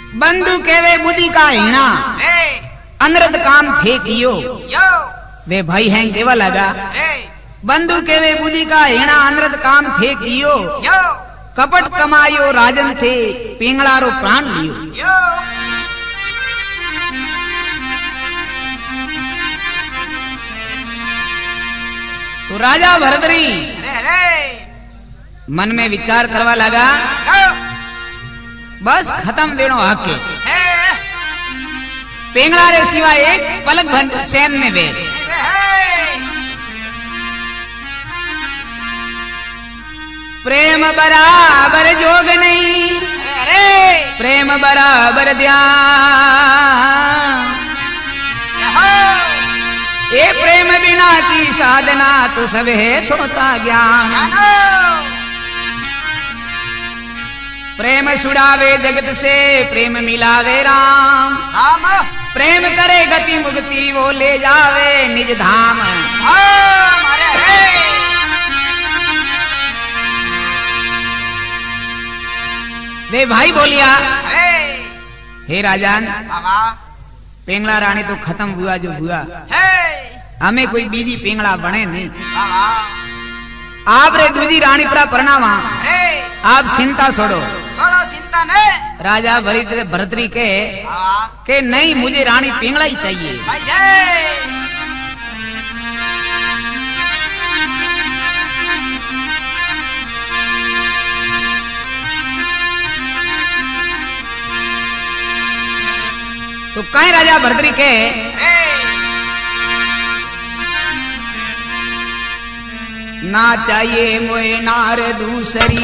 बंधु केवे बुद्धि का हीना अनरद काम थे कियो। वे भाई हैं केवा लगा बंधु केवे बुद्धि का हीना अनरद काम थे कियो। कपट कमायो राजन थे पिंगलारो प्राण लियो। तो राजा भरतरी मन में विचार करवा लगा बस खत्म देनो हक पिंगला रे सिवा एक पलक भर सैन में वे। प्रेम बराबर जोग नहीं प्रेम बराबर ध्यान ये प्रेम बिना की साधना तो सब है थोता ज्ञान। प्रेम छुड़ावे जगत से प्रेम मिलावे राम प्रेम करे गति मुक्ति वो ले जावे निज धाम। वे भाई बोलिया हे राजान पिंगला रानी तो खत्म हुआ जो हुआ हमें कोई बीजी पिंगला बने नहीं। आप रे दूजी रानी पर परनामा आप चिंता छोड़ो चिंता नहीं। राजा भरतरी के नहीं मुझे रानी पिंगला ही चाहिए। तो कहीं राजा भरतरी के ना चाहिए मोए नार दूसरी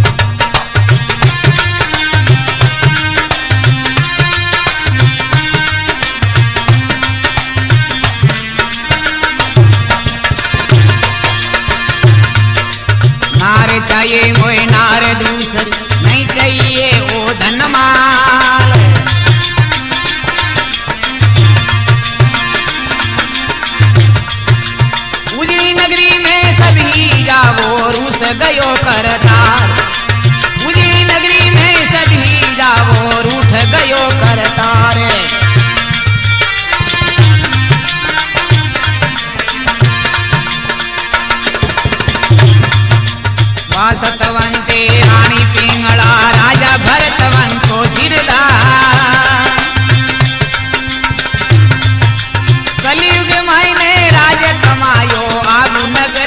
नार चाहिए मोए नार दूसरी नहीं चाहिए ओ धनमाल। रूस गयो करतार उजड़ी नगरी में सभी जावो रूठ गयो करतार। वासतवंते रानी पिंगला राजा भरतवन को सिरदार। कलयुग मायने राज कमायो आगु नगर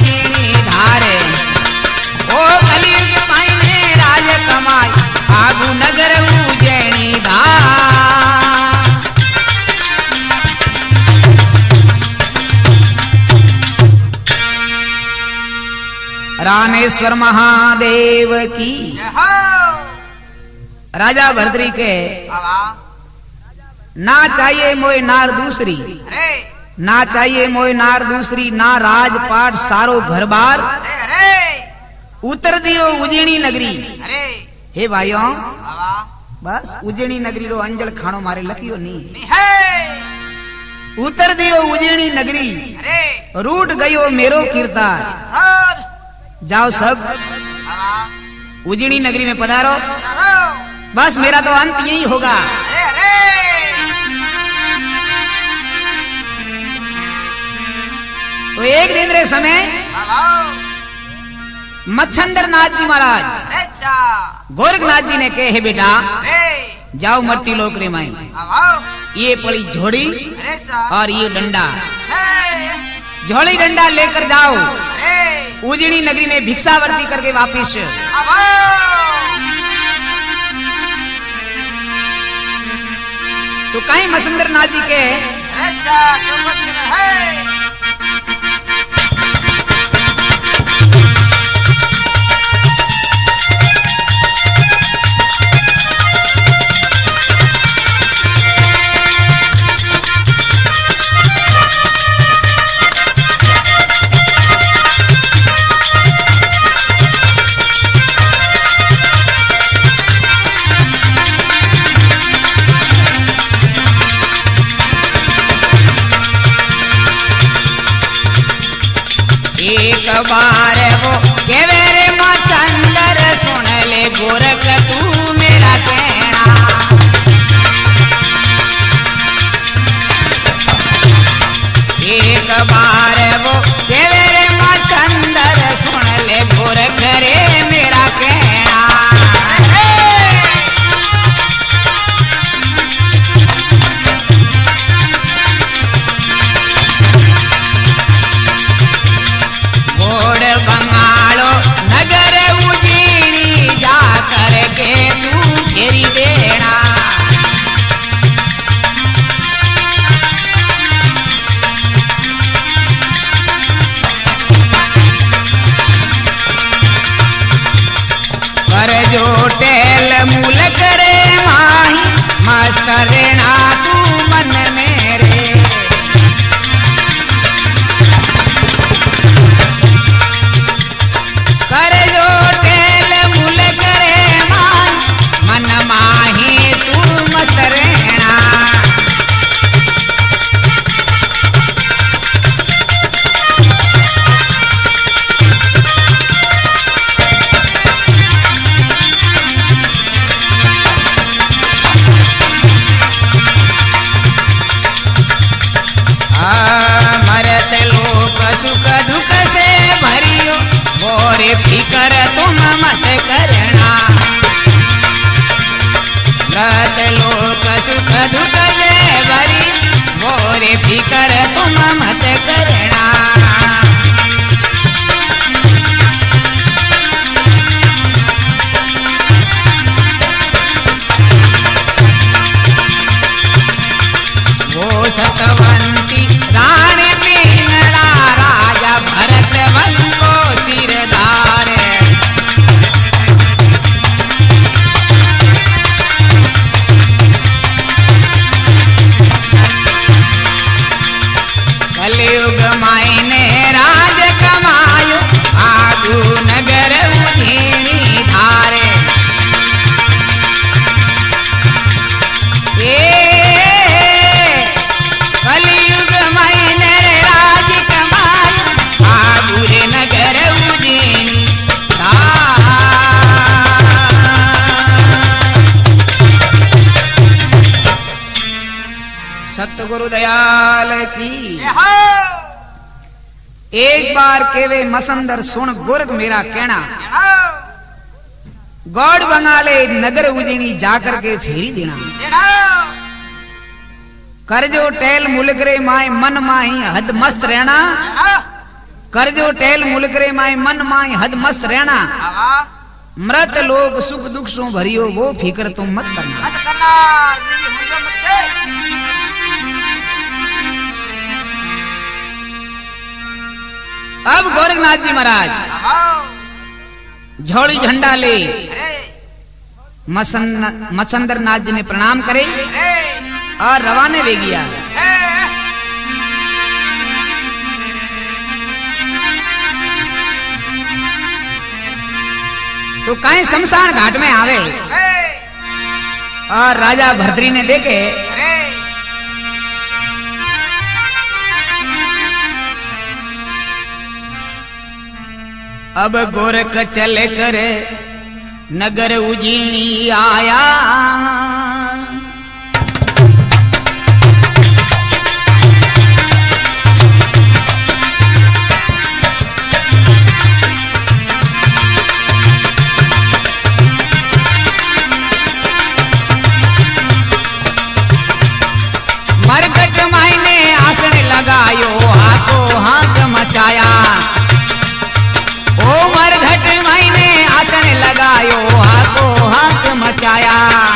आगु नगर उज्जैनी धार। रामेश्वर महादेव की राजा भरतरी के ना चाहिए मोए नार दूसरी ना चाहिए मोए नार दूसरी ना राजपाट सारो घर बार उतर दियो उज्जैनी नगरी। हे भाइयों बस उज्जैनी नगरी रो अंजल खानो मारे लखियो नहीं उतर दियो उज्जैनी नगरी रूट गयो मेरो कीर्तार। जाओ सब उज्जैनी नगरी में पधारो बस मेरा तो अंत यही होगा। तो एक दिन रे समय मच्छंदर नाथ जी महाराज गोरखनाथ जी ने कहे बेटा जाओ मरती लोक रे माई ये पड़ी झोड़ी और ये डंडा झोली डंडा लेकर जाओ उज्जैनी नगरी में भिक्षावर्ती करके वापिस। तो कहीं मच्छंदर नाथ जी के मत करना। वो सतवंती रानी पिंगला राजा भरत वन को सिरदार। कलयुग मायने राज कमायो आगू नगर उज्जैनी धारे। कलयुग मायने राज कमायो आगू रे नगर उज्जैनी धारे। सतगुरु दयाल की। एक बार केवे मसंदर सुन गोरख मेरा कहना। गौड़ बंगाले नगर उज्जैनी जाकर के फेरी देना। करजो टेल मुल्क रे माए मन माही हद मस्त रहना। करजो टेल मुल्क रे माए मन माही हद मस्त रहना। मृत लोग सुख दुख सो भरियो वो फिक्र तुम मत करना। अब गोरखनाथ जी महाराज झोली झंडा ले मसंदर नाथ जी ने प्रणाम करे और रवाने ले गया। तो कहीं शमशान घाट में आवे और राजा भद्री ने देखे अब गोरख चल कर नगर उज्जैनी आया। मरकट मायने आसन लगायो हाथों हाथ मचाया। ओ मरघट मायने आसन लगायो हाथों हाथ मचाया।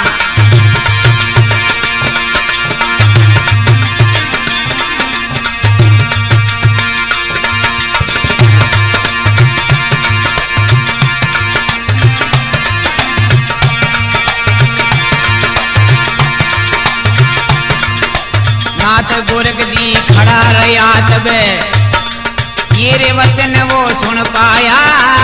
नाथ गोरख दी खड़ा रहा तब ये रे वचन वो सुन पाया।